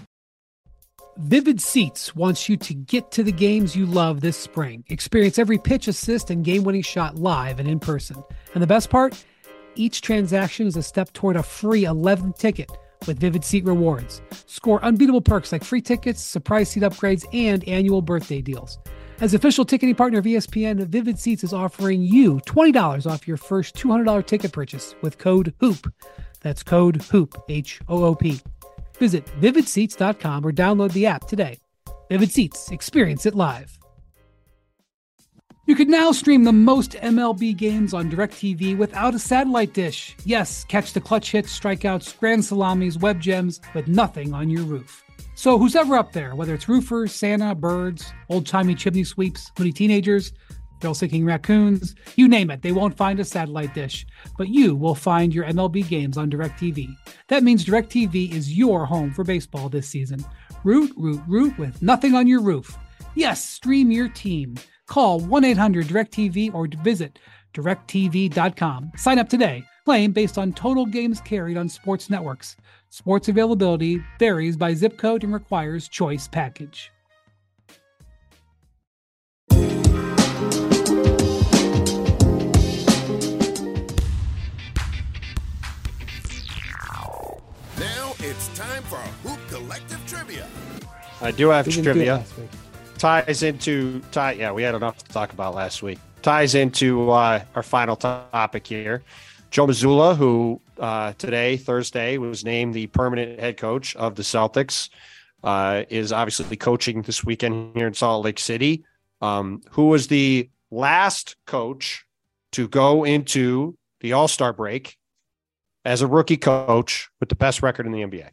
Vivid Seats wants you to get to the games you love this spring. Experience every pitch, assist, and game-winning shot live and in person. And the best part? Each transaction is a step toward a free eleventh ticket with Vivid Seat Rewards. Score unbeatable perks like free tickets, surprise seat upgrades, and annual birthday deals. As official ticketing partner of E S P N, Vivid Seats is offering you twenty dollars off your first two hundred dollars ticket purchase with code HOOP. That's code HOOP, H O O P. Visit vivid seats dot com or download the app today. Vivid Seats, experience it live. You can now stream the most M L B games on DirecTV without a satellite dish. Yes, catch the clutch hits, strikeouts, grand salamis, web gems with nothing on your roof. So who's ever up there, whether it's roofers, Santa, birds, old-timey chimney sweeps, moody teenagers, thrill-seeking raccoons, you name it, they won't find a satellite dish. But you will find your M L B games on DirecTV. That means DirecTV is your home for baseball this season. Root, root, root with nothing on your roof. Yes, stream your team. Call one eight hundred direct T V or visit direct T V dot com. Sign up today. Claim based on total games carried on sports networks. Sports availability varies by zip code and requires choice package. Now it's time for Hoop Collective Trivia. I do have We didn't do it trivia. last week. Ties into tie. Yeah, we had enough to talk about last week. Ties into uh, our final topic here. Joe Mazzulla, who uh, today, Thursday, was named the permanent head coach of the Celtics, uh, is obviously coaching this weekend here in Salt Lake City. Um, who was the last coach to go into the All-Star break as a rookie coach with the best record in the N B A?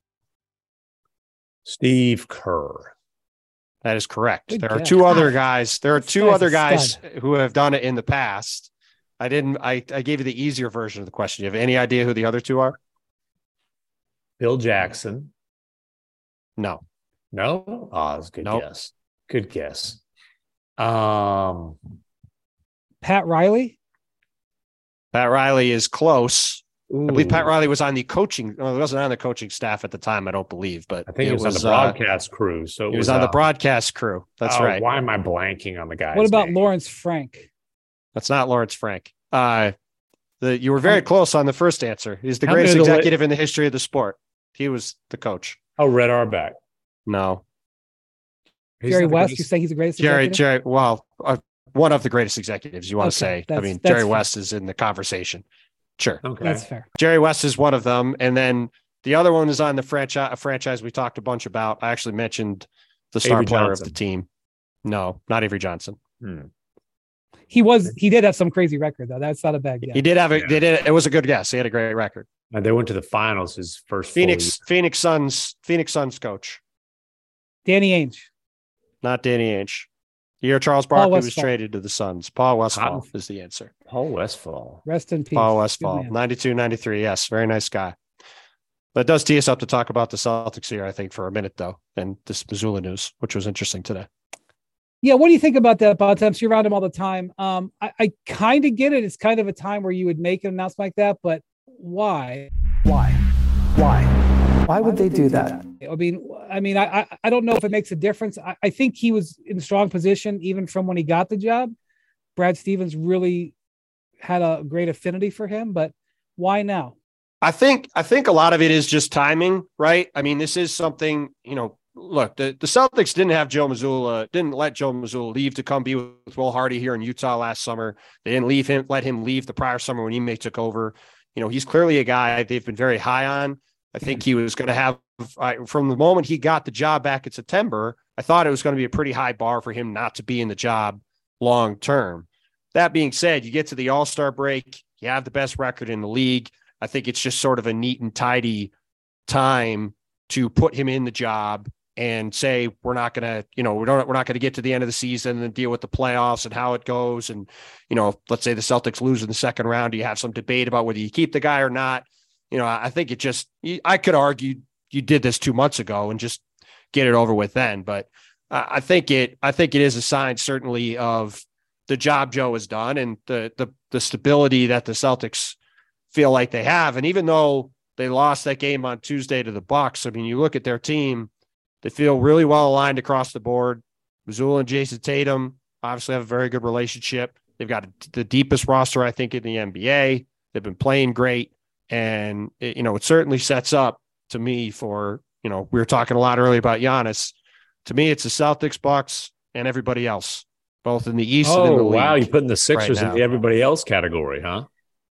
Steve Kerr. That is correct. Good there are guess. two other guys. There are This two guy's other a guys stud. who have done it in the past. I didn't. I, I gave you the easier version of the question. Do you have any idea who the other two are? Phil Jackson. No. No? Oh, that's a good Nope. guess. Good guess. Um, Pat Riley? Pat Riley is close. I believe Pat ooh, Riley was on the coaching. Well, he wasn't on the coaching staff at the time. I don't believe, but I think he was, on the uh, broadcast crew. So it he was on the uh, broadcast crew. That's oh, right. Why am I blanking on the guy? What about Lawrence Frank? That's not Lawrence Frank. Uh, the you were very How- close on the first answer. He's the How many greatest of the la- executive in the history of the sport. He was the coach. Oh, Red Auerbach. No, He's Jerry not the West? greatest- You say he's the greatest Jerry. executive? Jerry. Well, uh, one of the greatest executives. You want to Okay, say? I that's- mean, that's Jerry fair. West is in the conversation. Sure. Okay. That's fair. Jerry West is one of them. And then the other one is on the franchise, a franchise we talked a bunch about. I actually mentioned the star Avery player Johnson. of the team. No, not Avery Johnson. Hmm. He was he did have some crazy record though. That's not a bad guess. He did have a, Yeah. they did, it was a good guess. He had a great record. And they went to the finals his first full Phoenix, Phoenix Suns, Phoenix Suns coach, Danny Ainge. not Danny Ainge. The year Charles Paul Barkley was Westphal. traded to the Suns. Paul Westphal Cotton- is the answer. year. Paul Westphal. Rest in peace. Paul Good Westphal, man. ninety-two, ninety-three. Yes, very nice guy. But it does tee us up to talk about the Celtics here, I think, for a minute, though, and this Missoula news, which was interesting today. Yeah, what do you think about that, Bontemps? You're around him all the time. Um, I, I kind of get it. It's kind of a time where you would make an announcement like that, but why? Why? Why? Why would they do that? I mean, I mean, I I, I don't know if it makes a difference. I, I think he was in a strong position even from when he got the job. Brad Stevens really had a great affinity for him, but why now? I think I think a lot of it is just timing, right? I mean, this is something, you know, look, the, the Celtics didn't have Joe Mazzulla, didn't let Joe Mazzulla leave to come be with Will Hardy here in Utah last summer. They didn't leave him, let him leave the prior summer when Ime took over. You know, he's clearly a guy they've been very high on. I think he was going to have, I, from the moment he got the job back in September, I thought it was going to be a pretty high bar for him not to be in the job long term. That being said, you get to the All-Star break, you have the best record in the league. I think it's just sort of a neat and tidy time to put him in the job and say, we're not going to, you know, we don't, we're not going to get to the end of the season and deal with the playoffs and how it goes. And, you know, let's say the Celtics lose in the second round. You have some debate about whether you keep the guy or not. You know, I think it just, I could argue you did this two months ago and just get it over with then. But I think it, I think it is a sign certainly of the job Joe has done and the, the, the stability that the Celtics feel like they have. And even though they lost that game on Tuesday to the Bucks, I mean, you look at their team, they feel really well aligned across the board. Mazzulla and Jason Tatum obviously have a very good relationship. They've got the deepest roster, I think, in the N B A. They've been playing great. And, it, you know, it certainly sets up to me for, you know, we were talking a lot earlier about Giannis. To me, it's the Celtics, Bucks, and everybody else, both in the East and in the Oh, league. wow. You're putting the Sixers right in the everybody else category, huh?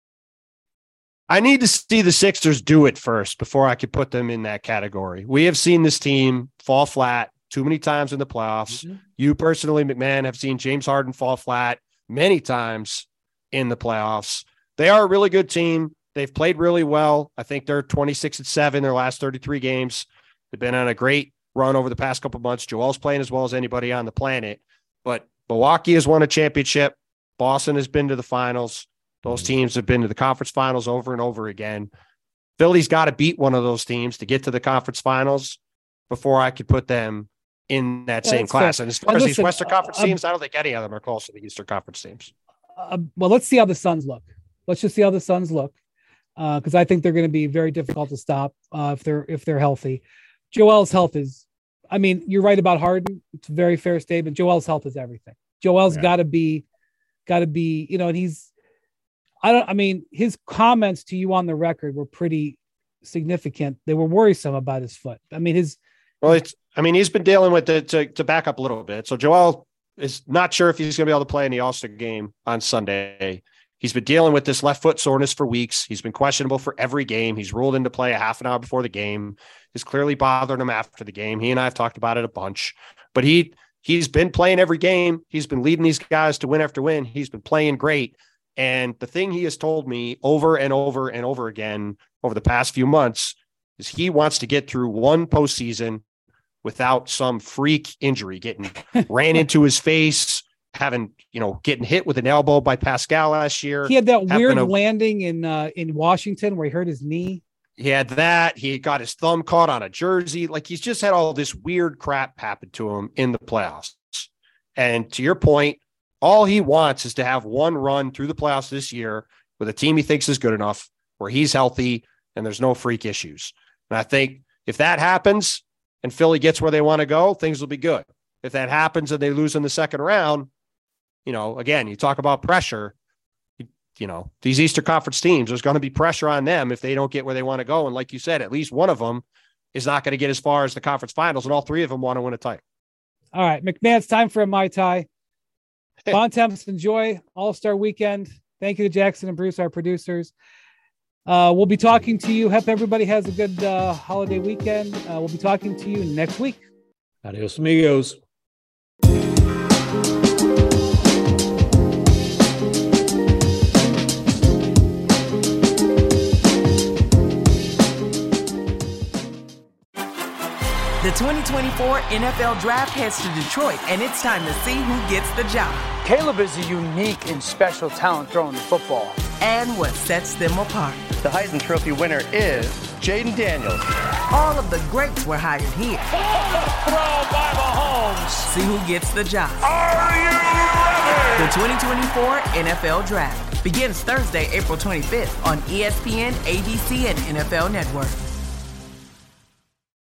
I need to see the Sixers do it first before I could put them in that category. We have seen this team fall flat too many times in the playoffs. Mm-hmm. You personally, McMahon, have seen James Harden fall flat many times in the playoffs. They are a really good team. They've played really well. I think they're twenty-six and seven their last thirty-three games. They've been on a great run over the past couple of months. Joel's playing as well as anybody on the planet. But Milwaukee has won a championship. Boston has been to the finals. Those teams have been to the conference finals over and over again. Philly's got to beat one of those teams to get to the conference finals before I could put them in that Yeah, same class. fair. And as far And as listen, these Western Conference uh, teams, I don't think any of them are close to the Eastern Conference teams. Uh, well, let's see how the Suns look. Let's just see how the Suns look, because uh, I think they're going to be very difficult to stop uh, if they're if they're healthy. Joel's health is, I mean, you're right about Harden. It's a very fair statement. Joel's health is everything. Joel's Yeah. got to be, got to be, you know, and he's, I don't, I mean, his comments to you on the record were pretty significant. They were worrisome about his foot. I mean, his, Well, it's, I mean, he's been dealing with it to, to back up a little bit. So Joel is not sure if he's going to be able to play in the All-Star game on Sunday. He's been dealing with this left foot soreness for weeks. He's been questionable for every game. He's ruled into play a half an hour before the game. It's clearly bothering him after the game. He and I have talked about it a bunch, but he, he's been playing every game. He's been leading these guys to win after win. He's been playing great. And the thing he has told me over and over and over again over the past few months is he wants to get through one postseason without some freak injury, getting ran into his face, having, you know, getting hit with an elbow by Pascal last year. he had that weird a, landing in uh, in Washington where he hurt his knee. He had that. He got his thumb caught on a jersey. Like, he's just had all this weird crap happen to him in the playoffs. And to your point, all he wants is to have one run through the playoffs this year with a team he thinks is good enough, where he's healthy and there's no freak issues. And I think if that happens and Philly gets where they want to go, things will be good. If that happens and they lose in the second round, you know, again, you talk about pressure, you, you know, these Eastern Conference teams, there's going to be pressure on them if they don't get where they want to go. And like you said, at least one of them is not going to get as far as the conference finals, and all three of them want to win a title. All right, McMahon, it's time for a Mai Tai. Bontemps, enjoy All-Star Weekend. Thank you to Jackson and Bruce, our producers. Uh, we'll be talking to you. Hope everybody has a good uh, holiday weekend. Uh, we'll be talking to you next week. Adios, amigos. The twenty twenty-four N F L Draft heads to Detroit, and it's time to see who gets the job. Caleb is a unique and special talent throwing the football. And what sets them apart. The Heisman Trophy winner is Jaden Daniels. All of the greats were hired here. Throw by Mahomes. See who gets the job. Are you ready? The twenty twenty-four N F L Draft begins Thursday, April twenty-fifth on E S P N, A B C, and N F L Network.